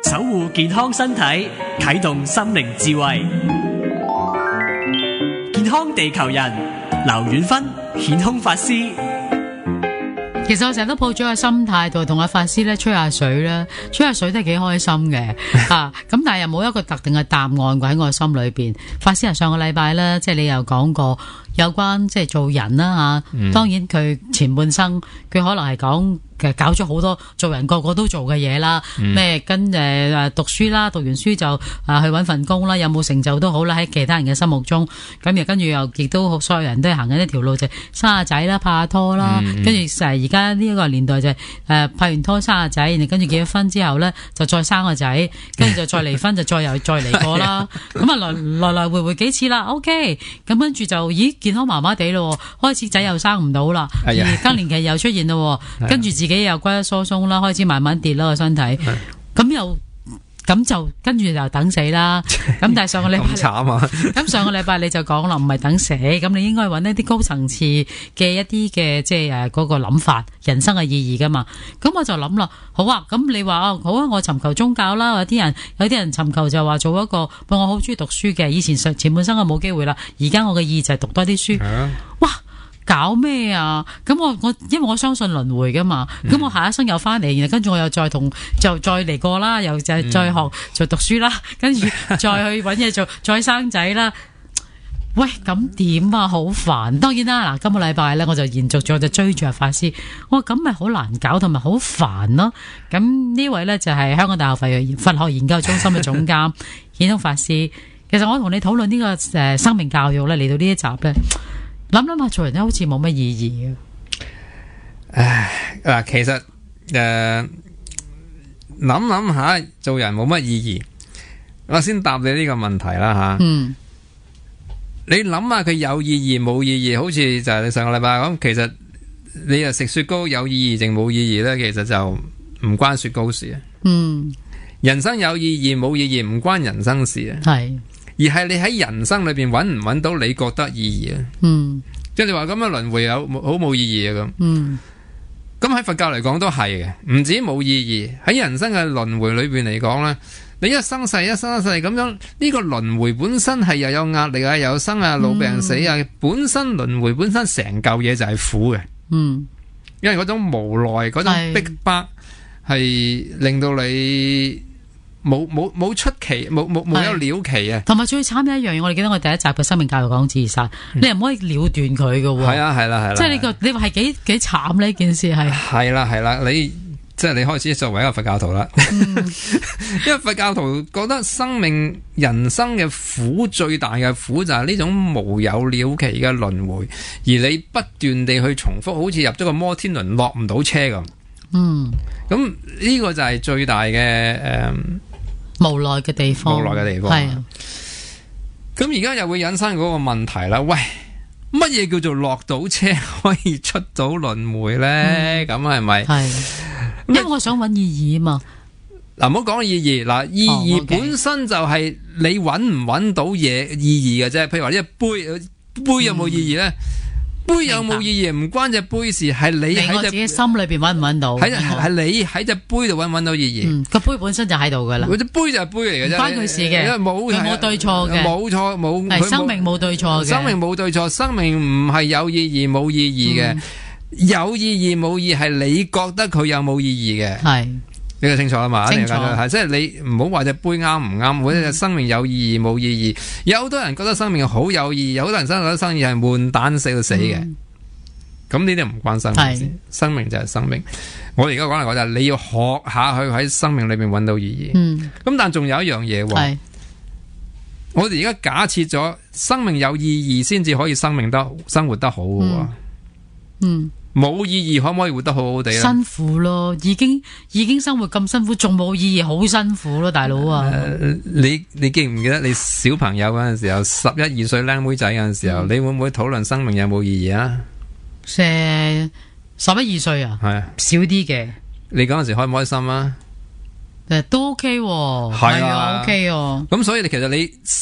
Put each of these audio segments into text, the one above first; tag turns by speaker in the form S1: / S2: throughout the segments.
S1: 守護健康身體，啟動心靈智慧。健康地球人，劉遠芬顯空法師。
S2: 其實我成日都抱咗個心態度，同阿法師咧吹下水啦，吹下水都係幾開心嘅咁但係又冇一個特定嘅答案喺我心裏邊。法師上個禮拜咧，即係你又講過有關即係做人啦當然佢前半生佢可能係講其實搞咗好多做人個個都做嘅嘢啦，咩跟讀書啦，讀完書就去搵份工啦，有冇成就都好啦，喺其他人嘅心目中，咁又跟住又亦都所有人都係行緊一條路，就生下仔啦，拍下拖啦，跟住而家呢一個年代就拍完拖生下仔，然後跟住結咗婚之後咧就再生個仔，跟住就再離婚就再嚟過啦，咁啊來回幾次啦 ，OK， 咁跟住就健康麻麻地咯，開始仔又生唔到啦，而更年期又出現咯，跟住自己又骨質疏鬆啦，開始慢慢跌啦個身體，咁就跟住就等死啦。咁但係上個禮拜
S3: 慘啊！
S2: 咁上個禮拜你就講啦，唔係等死，咁你應該揾一啲高層次嘅一啲嘅即係嗰個諗法，人生嘅意義噶嘛。咁我就諗啦，好啊，咁你話好啊，我尋求宗教啦，有啲人尋求就話做一個，我好中意讀書嘅，以前前半生我冇機會啦，而家我嘅意義就係讀多啲書。哇！搞咩啊？咁我因為我相信輪迴噶嘛，咁我下一生又翻嚟，然後跟住我又再嚟過啦，又再學再讀書啦，跟住再去搵嘢做，再生仔啦。喂，咁點啊？好煩。當然啦，嗱，今個禮拜咧我就延續咗，就追住阿法師。我話咁咪好難搞，同埋好煩咯。咁呢位咧就係香港大學佛學研究中心嘅總監顯空法師。其實我同你討論呢個生命教育咧，嚟到呢一集咧。諗諗下做人咧，好似冇乜意義
S3: 嗱，其實諗下做人冇乜意義。我先答你呢個問題啦吓。你諗下佢有意義冇意義，好似就係你上個禮拜咁。其實你又食雪糕有意義定冇意義呢？其實就唔關雪糕事啊。人生有意義冇意義唔關人生事啊。係。而係你喺人生裏邊揾唔揾到你覺得意義啊？即係你話咁樣輪迴有好冇意義啊咁。咁喺佛教嚟講都係嘅，唔止冇意義，喺人生嘅輪迴裏邊嚟講咧，你一生世咁樣，呢個輪迴本身係又有壓力啊，又有生啊老病死啊，本身輪迴本身成嚿嘢就係苦嘅。因為嗰種無奈，嗰種逼迫係令到你。冇出奇，冇有了期啊！
S2: 同埋最慘嘅一樣嘢，我哋記得我哋第一集嘅生命教育講自殺，你又唔可以了斷佢㗎喎。係啦，即係你話係幾慘呢件事係。係啦，你即係你開始作為一個佛教徒啦。因為佛教徒覺得人生嘅苦最大嘅苦就係呢種無有了期嘅輪迴，而你不斷地去重複，好似入咗個摩天輪落唔到車咁。咁呢個就係最大嘅無奈嘅地方，係啊。
S3: 咁而家又會引申嗰個問題啦。喂，乜嘢叫做落到車可以出到輪迴咧？咁係咪？係，
S2: 因為我想揾意義啊嘛。
S3: 嗱，唔好講意義。嗱，意義本身就係你揾唔揾到嘢意義嘅啫。譬如話呢杯有冇意義咧？杯有冇意義唔關隻杯事，係你喺
S2: 自己心裏邊揾唔揾到，
S3: 係你喺隻杯度揾到意義。
S2: 個杯本身就喺度噶啦，
S3: 嗰隻杯就係杯嚟嘅啫，唔關佢事嘅，
S2: 冇對錯嘅，
S3: 冇錯冇。
S2: 生命冇對錯嘅，
S3: 生命冇對錯，生命唔係有意義冇意義嘅，有意義冇意義係你覺得佢有冇意義嘅。係。呢個清楚啦嘛，清楚係即係你唔好話隻杯啱唔啱，或者生命有意義冇意義。有好多人覺得生命好有意義，有好多人覺得生命係悶蛋死到死嘅。咁呢啲唔關生命事，生命就係生命。我哋而家講嚟講就係你要學下去喺生命裏面揾到意義。咁但仲有一樣嘢喎，我哋而家假設咗生命有意義先至可以生活得好嘅喎。冇意義可唔可以活得好好地咧？
S2: 辛苦咯，已經生活咁辛苦，仲冇意義，好辛苦咯，大佬啊！
S3: 你記唔記得你小朋友嗰陣時候，11、12歲靚妹仔嗰陣時候，你會唔會討論生命有冇意義啊
S2: ？11、12歲啊？係啊，少啲嘅。
S3: 你嗰陣時開唔開心啊？
S2: 都 OK 喎，係啊 OK 喎。
S3: 咁所以其實你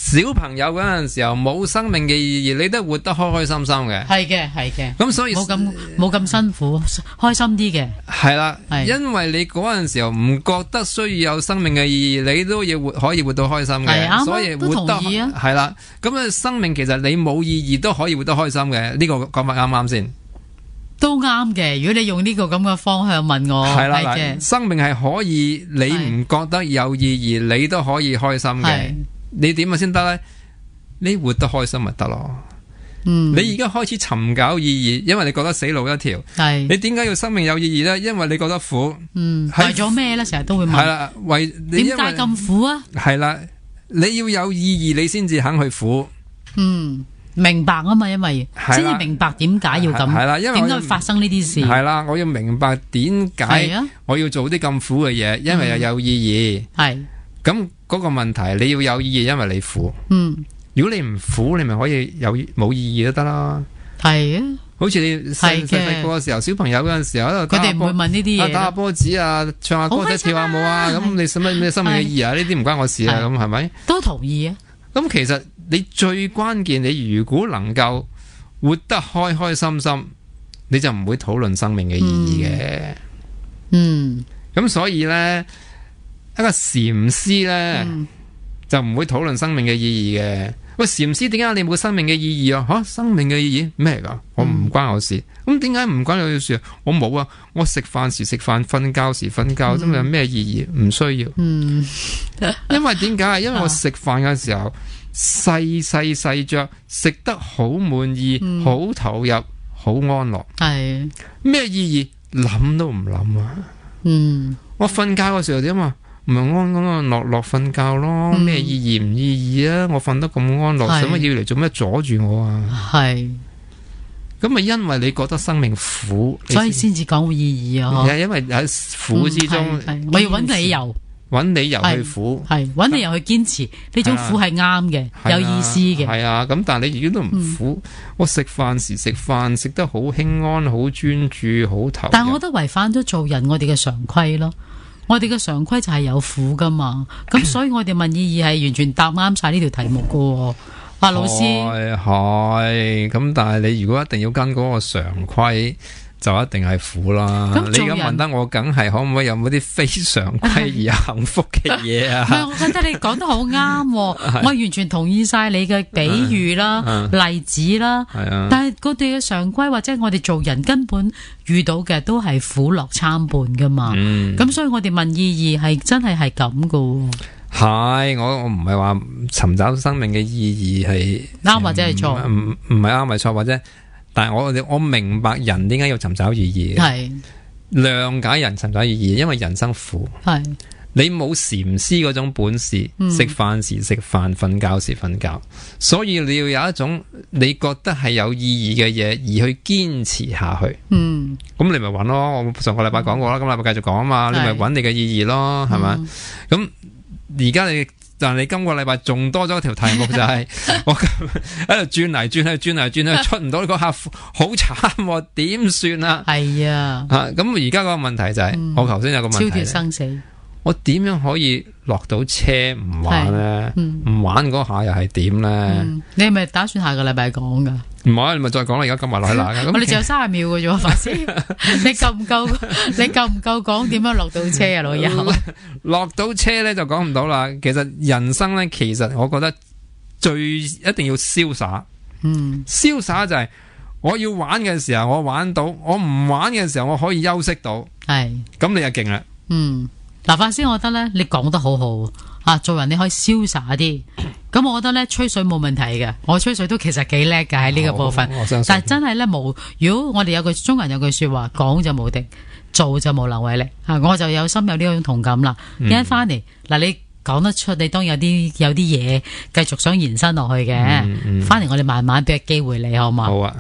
S3: 小朋友嗰陣時候冇生命嘅意義，你都活得開開心心嘅。
S2: 係嘅。
S3: 咁所以
S2: 冇咁辛苦，開心啲嘅。
S3: 係啦，
S2: 係
S3: 因為你嗰陣時候唔覺得需要有生命嘅意義，你都要可以活到開心嘅。
S2: 係啱，
S3: 所以活
S2: 都同
S3: 得
S2: 意啊。
S3: 係啦，咁啊生命其實你冇意義都可以活得開心嘅。呢個講法啱唔啱先？
S2: 都啱嘅，如果你用呢個咁嘅方向問我，
S3: 係啦，
S2: 係嘅。
S3: 生命係可以，你唔覺得有意義，你都可以開心嘅
S2: 係。
S3: 你點啊先得呢？你活得開心咪得咯。你而家開始尋找意義，因為你覺得死路一條。
S2: 係。
S3: 你點解要生命有意義呢？因為你覺得苦。
S2: 為咗咩呢？成日都會問。
S3: 係啦，點
S2: 解咁苦啊？
S3: 係啦，你要有意義，你先至肯去苦。
S2: 明白啊嘛，因為先至明白點解要咁，
S3: 係啦，因為
S2: 點解會發生呢啲事。
S3: 係啦，我要明白點解我要做啲咁苦嘅嘢，因為又有意義。係咁嗰個問題，你要有意義，因為你苦。如果你唔苦，你咪可以冇意義都得啦。係啊，好似你細個嘅時候，小朋友嗰陣時候喺度，佢哋唔會問呢啲嘢，打下波子啊，唱下歌仔，跳下舞啊，咁你使乜咩生命嘅意義啊？呢啲唔關我事啊，咁係咪？都同意啊。咁其實你最關鍵，你如果能夠活得開開心心，你就唔會討論生命嘅意義嘅。咁所以呢，一個禪師呢，就唔會討論生命嘅意義嘅。喂，禪師點解你冇生命嘅意義啊？吓，生命嘅意義咩嚟噶？我唔關我事。咁點解唔關我事啊？我冇啊，我食飯時食飯，瞓覺時瞓覺，咁有咩意義？唔需要。因為點解？因為我食飯嘅時候細嚼，食得好滿意，好投入，好安樂。係咩意義？諗都唔諗啊！我瞓覺嘅時候點啊？咪安樂瞓覺咯，咩意義唔意義啊？我瞓得咁安樂，使乜要嚟做咩阻住我啊？係咁咪因為你覺得生命苦，所以先至講意義啊！因為喺苦之中，我要揾理由。揾理由去苦，係揾理由去堅持呢種苦係啱嘅，有意思嘅。係啊，咁但係你如果都唔苦，我食飯時食飯，食得好輕安、好專注、好投入。但係我覺得違反咗做人我哋嘅常規咯。我哋嘅常規就係有苦噶嘛，咁所以我哋問意義係完全答啱晒呢條題目噶。老師係咁，但係你如果一定要跟嗰個常規，就一定係苦啦。你而家問得我，梗係可唔可以有冇啲非常規而有幸福嘅嘢啊？唔係，我覺得你講得好啱，我完全同意晒你嘅比喻啦、例子啦。但係我哋嘅常規或者我哋做人根本遇到嘅都係苦樂參半噶嘛。咁所以我哋問意義係真係咁噶。係我唔係話尋找生命嘅意義係啱或者係錯，唔係啱係錯或者。但係我明白人點解要尋找意義，係諒解人尋找意義，因為人生苦，係你冇禪師嗰種本事，食飯時食飯，瞓覺時瞓覺，所以你要有一種你覺得係有意義嘅嘢，而去堅持下去。咁你咪揾咯，我上個禮拜講過啦，今禮拜繼續講啊嘛，你咪揾你嘅意義咯，係咪？咁而家但係你今個禮拜仲多咗一條題目，就係我喺度轉嚟轉去，出唔到呢個客戶，好慘，點算啊？係啊，咁而家個問題就係，我頭先有個問題，超脫生死，我點樣可以落到車唔玩咧？唔玩嗰下又係點咧？你係咪打算下個禮拜講噶？唔係，你咪再講啦。而家今日落去啦。我哋仲有30秒嘅啫，法師，你夠唔夠講點樣落到車啊，老友？落到車咧就講唔到啦。其實人生咧，其實我覺得一定要瀟灑。瀟灑就係我要玩嘅時候我玩到，我唔玩嘅時候我可以休息到。係，咁你就勁啦。嗱，法師，我覺得咧，你講得好好啊！做人你可以瀟灑啲，咁我覺得咧吹水冇問題嘅，我吹水都其實幾叻㗎喺呢個部分。但係真係咧冇，如果我哋中國人有句說話，講就無敵，做就無能為力啊！我就有心有呢種同感啦。一翻嚟嗱，你講得出，你當有啲嘢繼續想延伸落去嘅，翻嚟我哋慢慢俾個機會你，好嘛？好啊。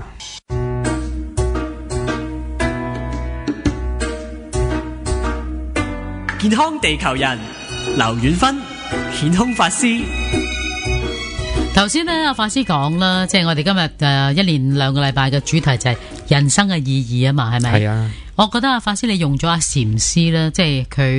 S1: 健康地球人劉遠芬顯空法師，
S2: 頭先呢阿法師講啦，即係我哋今日1連2個禮拜嘅主題就係人生嘅意義啊嘛，係咪？係啊。我覺得阿法師你用咗阿禪師啦，即係佢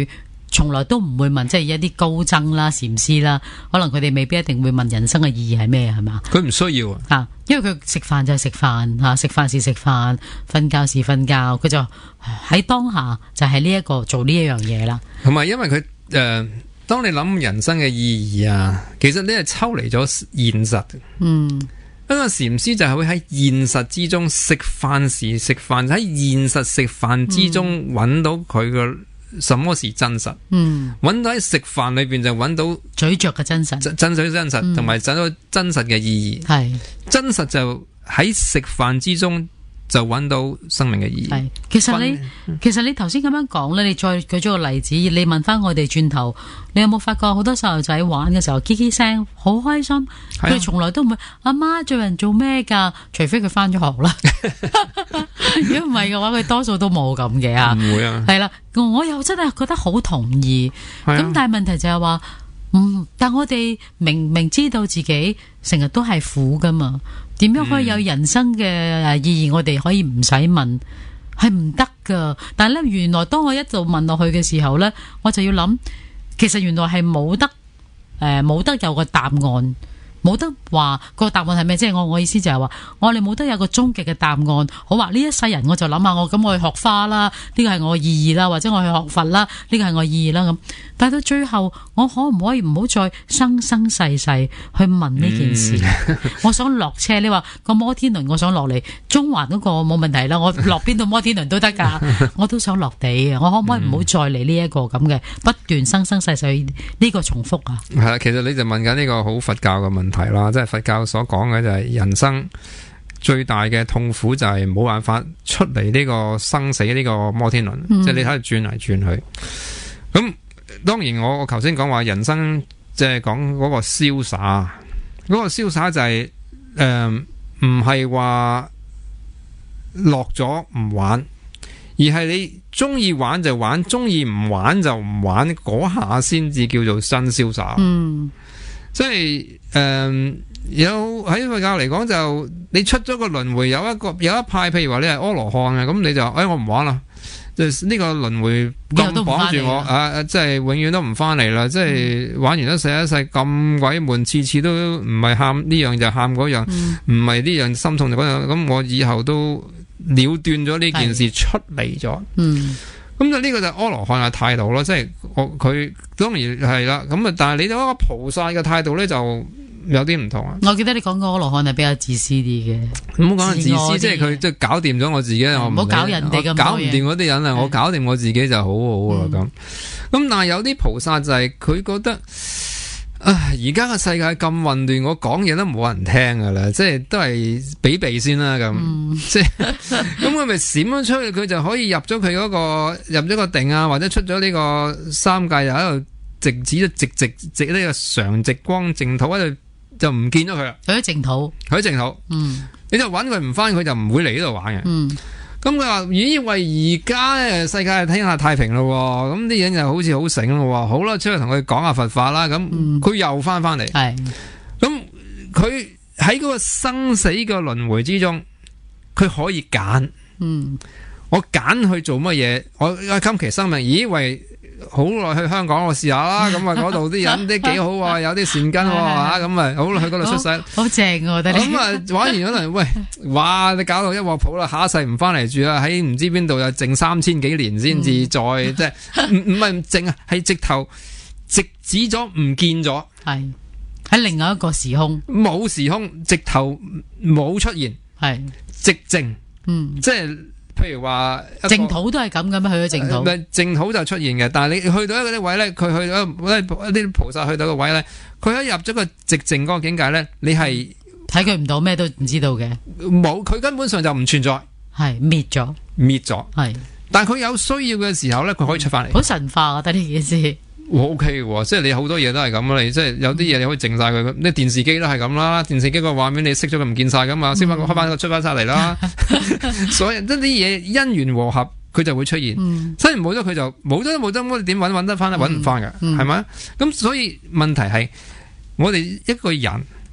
S2: 從來都唔會問，即係一啲高僧啦、禪師啦，可能佢哋未必一定會問人生嘅意義係咩，係嘛？
S3: 佢唔需要啊，
S2: 因為佢食飯就係食飯吓，食飯是食飯，瞓覺是瞓覺，佢就喺當下就係呢一個做呢一樣嘢啦。
S3: 同埋因為佢當你諗人生嘅意義啊，其實你係抽離咗現實。一個禪師就係會喺現實之中食飯時食飯，喺現實食飯之中揾到佢嘅什麼是真實。揾到喺食飯裏邊就揾到
S2: 咀嚼嘅真實，
S3: 真實，同埋找到真實嘅意義。係真實就喺食飯之中就揾到生命嘅意義。係其實你頭先咁樣講咧，你再舉咗個例子，你問翻我哋轉頭，你有冇發覺好多細路仔玩嘅時候，嘰嘰聲，好開心，佢哋從來都唔會阿媽做人做咩噶，除非佢翻咗學啦。如果唔係嘅話，佢多數都冇咁嘅啊。唔會啊。係啦，我又真係覺得好同意。咁但係問題就係話，但我哋明知道自己成日都係苦噶嘛。點樣可以有人生嘅意義？我哋可以唔使問，係唔得噶。但係咧，原來當我一路問落去嘅時候咧，我就要諗，其實原來係冇得有個答案，冇得話個答案係咩？即係我意思就係話，我哋冇得有個終極嘅答案。好話呢一世人我就諗下，我去學花啦，呢個係我嘅意義啦，或者我去學佛啦，呢個係我意義啦咁。但係到最後，我可唔可以唔好再生生世世去問呢件事？我想落車，你話個摩天輪，我想落嚟中環嗰個冇問題啦，我落邊度摩天輪都得噶，我都想落地嘅，我可唔可以唔好再嚟呢一個咁嘅不斷生生世世呢個重複啊？係啦，其實你就問緊呢個好佛教嘅問題啦，即係佛教所講嘅就係人生最大嘅痛苦就係冇辦法出嚟呢個生死呢個摩天輪，即係你睇度轉嚟轉去。咁當然我頭先講話人生即係講嗰個瀟灑，嗰個瀟灑就係唔係話落咗唔玩，而係你中意玩就玩，中意唔玩就唔玩，嗰下先至叫做真瀟灑。即係有喺佛教嚟講，就你出咗個輪迴，有一派，譬如話你係阿羅漢嘅，咁你就我唔玩啦。即係呢個輪迴咁綁住我，即係永遠都唔翻嚟啦！即係玩完一世咁鬼悶，次次都唔係喊呢樣就喊嗰樣，唔係呢樣心痛就嗰樣，咁我以後都了斷咗呢件事出嚟咗。咁就呢個就阿羅漢嘅態度咯，即係佢當然係啦。咁啊，但係你嗰個菩薩嘅態度咧就有啲唔同啊！我記得你講過阿羅漢係比較自私啲嘅，唔好講自私，即係佢即係搞掂咗我自己，我唔好搞人哋咁多嘢，搞唔掂嗰啲人啊，我搞掂我自己就好好啦咁。咁但係有啲菩薩就係佢覺得，而家個世界咁混亂，我講嘢都冇人聽噶啦，即係都係比避先啦咁。即係咁佢咪閃咗出去，佢就可以入咗佢嗰個入咗個定啊，或者出咗呢個三界又喺度直指直呢個常直光淨土喺度。就唔見咗佢啦，去咗淨土，你就揾佢唔翻，佢就唔會嚟呢度玩嘅。咁佢話以為而家世界聽下太平咯，咁啲人就好似好醒咯，好啦，出去同佢講下佛法啦。咁佢又翻嚟，咁佢喺嗰個生死嘅輪迴之中，佢可以揀。我揀去做乜嘢？我今期生命，咦喂！好耐去香港我試下啦，咁啊嗰度啲人啲幾好啊，有啲善根吓，咁啊好啦，去嗰度出世，好正我覺得。咁啊玩完嗰輪，喂，哇！你搞到一鑊泡啦，下一世唔翻嚟住啦，喺唔知邊度又剩3000幾年先至再，即係唔係剩啊，係直頭直指咗唔見咗，係喺另外一個時空，冇時空，直頭冇出現，係直淨，即係。譬如話淨土都係咁嘅咩？去咗淨土，淨土就出現嘅。但係你去到嗰啲位咧，佢去到一啲菩薩去到個位咧，佢一入咗個寂靜嗰個境界咧，你係睇佢唔到，咩都唔知道嘅。冇，佢根本上就唔存在，係滅咗，係。但係佢有需要嘅時候咧，佢可以出翻嚟。好神化，我覺得呢件事。O K 嘅，即係你好多嘢都係咁啦，你即係有啲嘢你可以靜晒佢，啲電視機都係咁啦，電視機個畫面你熄咗佢唔見晒噶嘛，先翻開翻個出翻晒嚟啦，所以即係啲嘢因緣和合佢就會出現，雖然冇咗佢就冇咗，我哋點搵得翻咧？搵唔翻噶，係咪？咁所以問題係我哋一個人或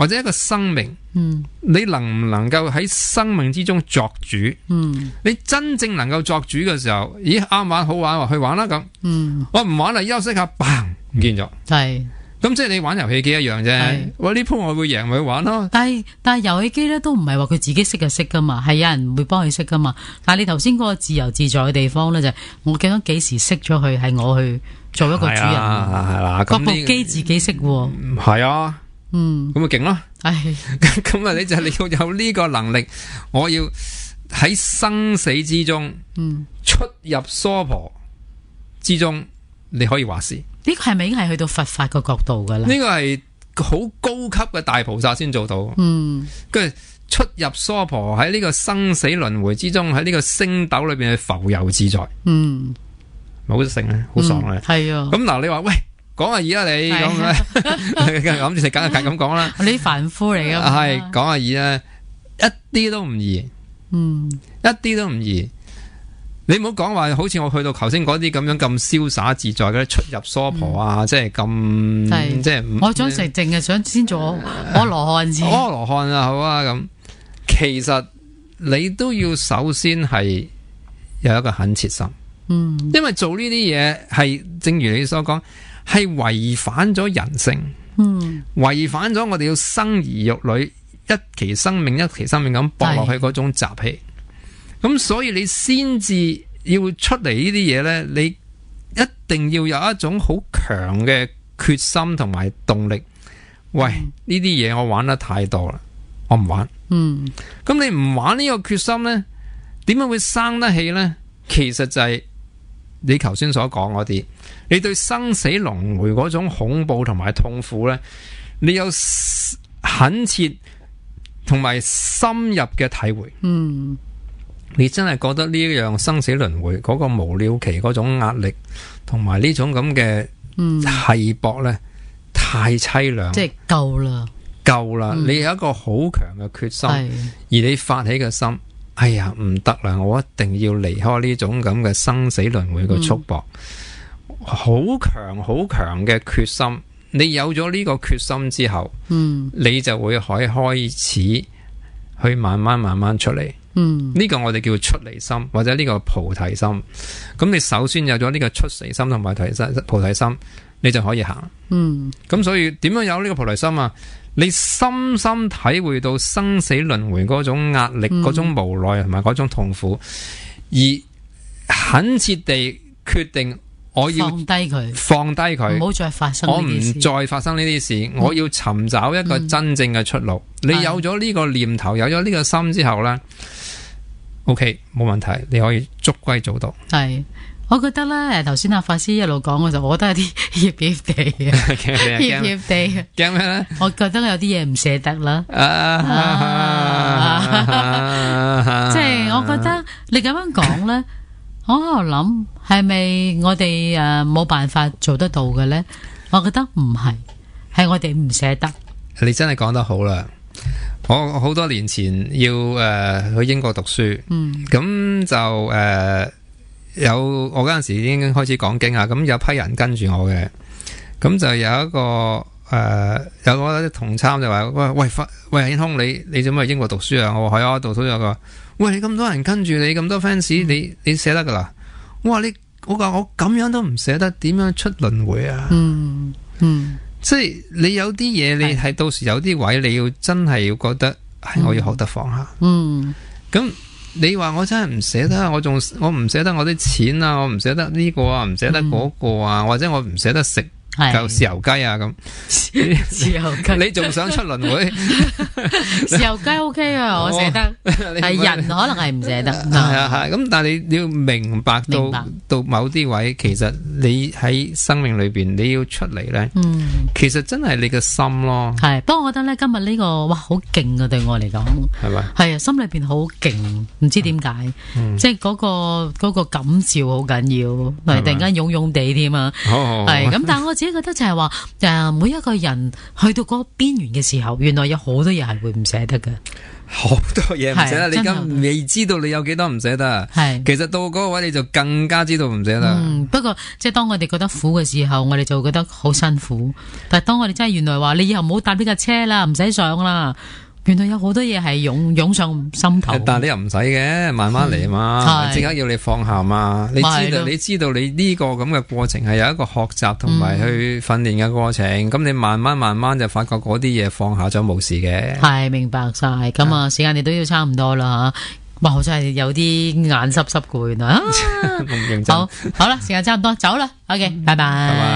S3: 或者一個生命，你能唔能夠喺生命之中作主？你真正能夠作主嘅時候，咦，啱玩好玩，去玩啦咁。我唔玩啦，休息下，嘭，唔見咗。
S2: 係。
S3: 咁即係你玩遊戲機一樣啫。喂，呢鋪我會贏咪去玩咯。
S2: 但係遊戲機咧都唔係話佢自己識就識噶嘛，係有人會幫佢識噶嘛。但係你頭先嗰個自由自在嘅地方咧，就係我記得幾時識咗佢，係我去做一個主人。係
S3: 啦，
S2: 嗰部機自己識喎。
S3: 係啊，咁咪勁咯。咁啊，你要有呢個能力，我要喺生死之中，出入娑婆之中，你可以話事。
S2: 呢個係咪已經係去到佛法嘅角度噶啦？
S3: 呢個係好高級嘅大菩薩先做到。跟住出入娑婆，喺呢個生死輪迴之中，喺呢個星斗裏邊去浮游自在。好勝咧，好爽咧。係啊。咁嗱，你話喂，講下意啦，你咁咧，諗住食緊咁講啦。
S2: 你凡夫嚟噶。
S3: 係講下意啦，一啲都唔易。一啲都唔易。你唔好講話，好似我去到頭先嗰啲咁樣咁瀟灑自在嘅出入娑婆啊，即係咁，即係
S2: 我想淨係想先做阿羅漢先。
S3: 阿羅漢啊，好啊咁。其實你都要首先係有一個懇切心，因為做呢啲嘢係正如你所講，係違反咗人性，違反咗我哋要生兒育女，一期生命一期生命咁搏落去嗰種習氣。咁所以你先至要出嚟呢啲嘢呢，你一定要有一種好強嘅決心同埋動力。喂，呢啲嘢我玩得太多啦，我唔玩。咁你唔玩呢個決心呢，點樣會生得起呢？其實就係你頭先所講嗰啲，你對生死輪迴嗰種恐怖同埋痛苦呢，你有懇切同埋深入嘅體會。你真係覺得呢一樣生死輪迴嗰個無了期嗰種壓力，同埋呢種咁嘅繫搏呢，太淒涼。即係夠啦！你有一個好強嘅決心，而你發起嘅心，哎呀唔得啦！我一定要離開呢種咁嘅生死輪迴嘅束縛。好強嘅決心，你有咗呢個決心之後，你就會開始去慢慢出嚟。呢個我哋叫出離心，或者呢個菩提心。咁你首先有咗呢個出離心同埋菩提心，你就可以行。咁所以點樣有呢個菩提心啊？你深深體會到生死輪迴嗰種壓力、嗰種無奈同埋嗰種痛苦，而懇切地決定我要放低佢，唔好再發生呢啲事。我唔再發生呢啲事，我要尋找一個真正嘅出路。你有咗呢個念頭，有咗呢個心之後呢，OK， 冇問題，你可以逐歸做到。係，我覺得咧，頭先阿法師一路講嘅時候，我覺得有啲怯地嘅，怯地。驚咩咧？我覺得有啲嘢唔捨得啦。即係我覺得你咁樣講咧，我喺度諗係咪我哋冇辦法做得到嘅咧？我覺得唔係，係我哋唔捨得。你真係講得好啦！我好多年前要去英國讀書，咁就有我嗰陣時已經開始講經啊，咁有批人跟住我嘅，咁就有一個有個同參就話喂阿英通，你做咩去英國讀書啊？我話係啊，讀書有個，喂你咁多人跟住你咁多 fans，你捨得噶啦？我話我咁樣都唔捨得，點樣出輪迴啊？即係你有啲嘢，你係到時有啲位，你要真係要覺得，我要學得放下。咁你話我真係唔捨得，我唔捨得我啲錢啊，我唔捨得呢個啊，唔捨得嗰個啊，或者我唔捨得食嚿豉油雞啊咁。豉油雞，你仲想出輪迴？豉油雞 OK 啊，我捨得。係人可能係唔捨得。係啊，咁但係你要明白到某啲位，其實你喺生命裏邊你要出嚟咧，其實真係你嘅心咯。係，不過我覺得咧今日呢個哇好勁啊，對我嚟講係咪？係啊，心裏邊好勁，唔知點解，即係嗰個感召好緊要，突然間湧湧地添啊。係咁，但係我自
S2: 自己覺得就係話每一個人去到嗰個邊緣嘅時候，原來有好多嘢係會唔捨得嘅。
S3: 好多嘢唔捨得，你而家未知道你有幾多唔捨得。係，其實到嗰個位你就更加知道唔捨得。
S2: 不過即係當我哋覺得苦嘅時候，我哋就會覺得好辛苦。但係當我哋真係原來話你以後唔好搭呢架車啦，唔使上啦。原來有好多嘢係湧上心頭，
S3: 但係你又唔使嘅，慢慢嚟嘛，即刻要你放下嘛。你知道你呢個咁嘅過程係有一個學習同埋去訓練嘅過程，咁你慢慢就發覺嗰啲嘢放下咗冇事嘅。
S2: 係，明白晒。咁啊，時間你都要差唔多啦吓。哇，我真係有啲眼濕攰啦。好啦，時間差唔多，走啦。OK，拜拜。